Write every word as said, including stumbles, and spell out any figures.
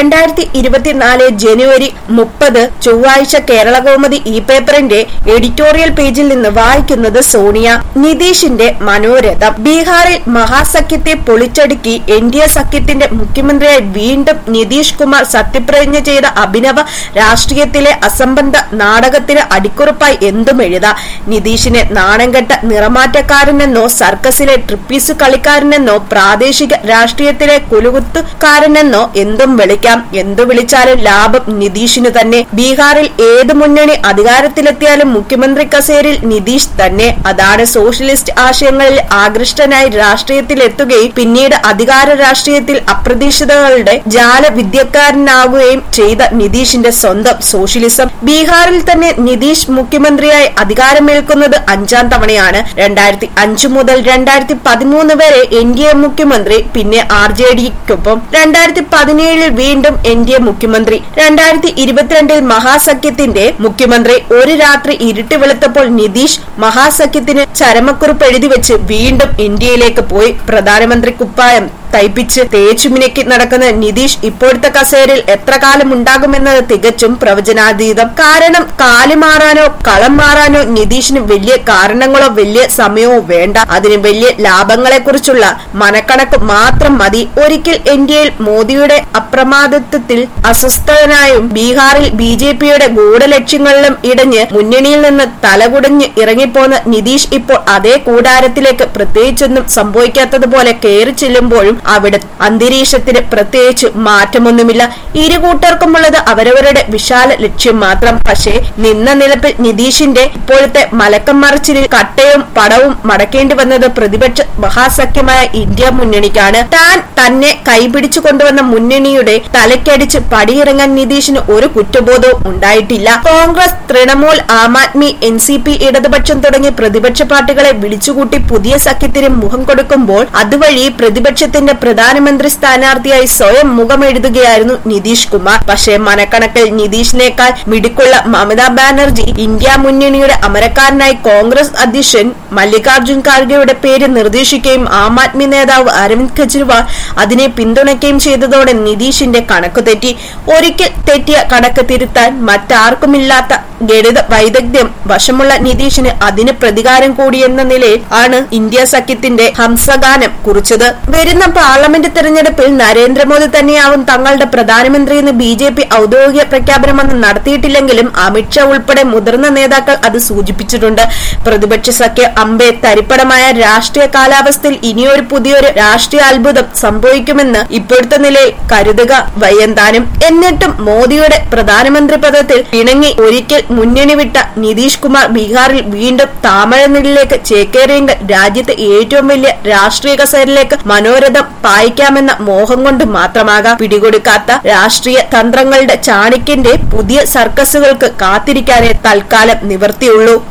രണ്ടായിരത്തി ഇരുപത്തിനാല് ജനുവരി മുപ്പത് ചൊവ്വാഴ്ച കേരളകൗമുദി ഇ പേപ്പറിന്റെ എഡിറ്റോറിയൽ പേജിൽ നിന്ന് വായിക്കുന്നത് സോണിയ. നിതീഷിന്റെ മനോരഥം. ബീഹാറിൽ മഹാസഖ്യത്തെ പൊളിച്ചടുക്കി എൻ ഡി എ സഖ്യത്തിന്റെ മുഖ്യമന്ത്രിയായി വീണ്ടും നിതീഷ് കുമാർ സത്യപ്രതിജ്ഞ ചെയ്ത അഭിനവ രാഷ്ട്രീയത്തിലെ അസംബന്ധ നാടകത്തിന് അടിക്കുറിപ്പായി എന്തും എഴുതാം. നിതീഷിനെ നാണംകെട്ട നിറമാറ്റക്കാരനെന്നോ സർക്കസിലെ ട്രിപ്പീസ് കളിക്കാരനെന്നോ പ്രാദേശിക രാഷ്ട്രീയത്തിലെ കുലുകുത്തുകാരനെന്നോ എന്തും വിളിക്കാം. എന്തു വിളിച്ചാലും ലാഭം നിതീഷിനു തന്നെ. ബീഹാറിൽ ഏത് മുന്നണി അധികാരത്തിലെത്തിയാലും മുഖ്യമന്ത്രി കസേരയിൽ നിതീഷ് തന്നെ. അതാണ് സോഷ്യലിസ്റ്റ് ആശയങ്ങളിൽ ആകൃഷ്ടനായി രാഷ്ട്രീയത്തിലെത്തുകയും പിന്നീട് അധികാര രാഷ്ട്രീയത്തിൽ അപ്രതീക്ഷിതകളുടെ ജാലവിദ്യക്കാരനാവുകയും ചെയ്ത നിതീഷിന്റെ സ്വന്തം സോഷ്യലിസം. ബീഹാറിൽ തന്നെ നിതീഷ് മുഖ്യമന്ത്രിയായി അധികാരമേൽക്കുന്നത് അഞ്ചാം തവണയാണ്. രണ്ടായിരത്തി അഞ്ചു മുതൽ രണ്ടായിരത്തി പതിമൂന്ന് വരെ എൻ ഡി എ മുഖ്യമന്ത്രി, പിന്നെ ആർ ജെ ഡിക്കൊപ്പം. രണ്ടായിരത്തി പതിനേഴിൽ വീണ്ടും എൻ ഡി എ മുഖ്യമന്ത്രി. രണ്ടായിരത്തി ഇരുപത്തിരണ്ടിൽ മഹാസഖ്യത്തിന്റെ മുഖ്യമന്ത്രി. ഒരു രാത്രി ഇരുട്ടി വെളുത്തപ്പോൾ നിതീഷ് മഹാസഖ്യത്തിന് ചരമക്കുറിപ്പ് എഴുതി വെച്ച് വീണ്ടും ഇന്ത്യയിലേക്ക് പോയി. പ്രധാനമന്ത്രി കുപ്പായം തയ്പ്പിച്ച് തേച്ചുമിനക്കി നടക്കുന്ന നിതീഷ് ഇപ്പോഴത്തെ കസേരയിൽ എത്ര കാലം ഉണ്ടാകുമെന്നത് തികച്ചും പ്രവചനാതീതം. കാരണം കാല് മാറാനോ കളം മാറാനോ നിതീഷിന് വലിയ കാരണങ്ങളോ വലിയ സമയമോ വേണ്ട. അതിന് വലിയ ലാഭങ്ങളെ കുറിച്ചുള്ള മനക്കണക്ക് മാത്രം മതി. ഒരിക്കൽ ഇന്ത്യയിൽ മോദിയുടെ അപ്രമാദിത്വത്തിൽ അസ്വസ്ഥനായും ബീഹാറിൽ ബി ജെ പിയുടെ ഗൂഢലക്ഷ്യങ്ങളിലും ഇടഞ്ഞ് മുന്നണിയിൽ നിന്ന് തലകുടഞ്ഞ് ഇറങ്ങിപ്പോന്ന നിതീഷ് ഇപ്പോൾ അതേ കൂടാരത്തിലേക്ക് പ്രത്യേകിച്ചൊന്നും സംഭവിക്കാത്തതുപോലെ കയറി ചെല്ലുമ്പോഴും അവിടെ അന്തരീക്ഷത്തിന് പ്രത്യേകിച്ച് മാറ്റമൊന്നുമില്ല. ഇരു കൂട്ടർക്കുമുള്ളത് അവരവരുടെ വിശാല ലക്ഷ്യം മാത്രം. പക്ഷേ നിന്ന നിലപ്പിൽ നിതീഷിന്റെ ഇപ്പോഴത്തെ മലക്കം മറിച്ചിലിൽ കട്ടയും പടവും മടക്കേണ്ടി വന്നത് പ്രതിപക്ഷ മഹാസഖ്യമായ ഇന്ത്യ മുന്നണിക്കാണ്. താൻ തന്നെ കൈപിടിച്ചു കൊണ്ടുവന്ന മുന്നണിയുടെ തലക്കടിച്ച് പടിയിറങ്ങാൻ നിതീഷിന് ഒരു കുറ്റബോധവും ഉണ്ടായിട്ടില്ല. Congress, Trinamool, Aam Aadmi, N C P, ഇടതുപക്ഷം തുടങ്ങിയ പ്രതിപക്ഷ പാർട്ടികളെ വിളിച്ചുകൂട്ടി പുതിയ സഖ്യത്തിന് മുഖം കൊടുക്കുമ്പോൾ അതുവഴി പ്രതിപക്ഷത്തിന്റെ പ്രധാനമന്ത്രി സ്ഥാനാർത്ഥിയായി സ്വയം മുഖമെഴുതുകയായിരുന്നു നിതീഷ് കുമാർ. പക്ഷേ മനക്കണക്കിൽ നിതീഷിനേക്കാൾ മിടുക്കുള്ള മമതാ ബാനർജി ഇന്ത്യ മുന്നണിയുടെ അമരക്കാരനായി കോൺഗ്രസ് അധ്യക്ഷൻ മല്ലികാർജുൻ ഖാർഗെയുടെ പേര് നിർദ്ദേശിക്കുകയും ആം ആദ്മി നേതാവ് അരവിന്ദ് കെജ്രിവാൾ അതിനെ പിന്തുണയ്ക്കുകയും ചെയ്തതോടെ നിതീഷിന്റെ കണക്ക് തെറ്റി. ഒരിക്കൽ തെറ്റിയ കണക്ക് തിരുത്താൻ മറ്റാർക്കുമില്ലാത്ത ഗണിത വൈദഗ്ധ്യം വശമുള്ള നിതീഷിന് അതിന് പ്രതികാരം കൂടിയെന്ന നിലയിൽ ആണ് ഇന്ത്യ സഖ്യത്തിന്റെ ഹംസഗാനം കുറിച്ചത്. വരുന്ന പാർലമെന്റ് തെരഞ്ഞെടുപ്പിൽ നരേന്ദ്രമോദി തന്നെയാവും തങ്ങളുടെ പ്രധാനമന്ത്രിയെന്ന് ബി ജെ പി ഔദ്യോഗിക പ്രഖ്യാപനമൊന്നും നടത്തിയിട്ടില്ലെങ്കിലും അമിത്ഷാ ഉൾപ്പെടെ മുതിർന്ന നേതാക്കൾ അത് സൂചിപ്പിച്ചിട്ടുണ്ട്. പ്രതിപക്ഷ സഖ്യ അമ്പെ തരിപ്പടമായ രാഷ്ട്രീയ കാലാവസ്ഥയിൽ ഇനിയൊരു പുതിയൊരു രാഷ്ട്രീയ അത്ഭുതം സംഭവിക്കുമെന്ന് ഇപ്പോഴത്തെ നിലയിൽ കരുതുക വയ്യന്താനും. എന്നിട്ടും മോദിയുടെ പ്രധാനമന്ത്രി പദത്തിൽ ഇണങ്ങി ഒരിക്കൽ മുന്നണി വിട്ട നിതീഷ് കുമാർ ബീഹാറിൽ വീണ്ടും താമരനിലേക്ക് ചേക്കേറിയെങ്കിൽ രാജ്യത്തെ ഏറ്റവും വലിയ രാഷ്ട്രീയ കസേരയിലേക്ക് മനോരഥം പായിക്കാമെന്ന മോഹം കൊണ്ട് മാത്രമാകാം. പിടികൊടുക്കാത്ത രാഷ്ട്രീയ തന്ത്രങ്ങളുടെ ചാണക്യന്റെ പുതിയ സർക്കസുകൾക്ക് കാത്തിരിക്കാനേ തൽക്കാലം നിവർത്തിയുള്ളൂ.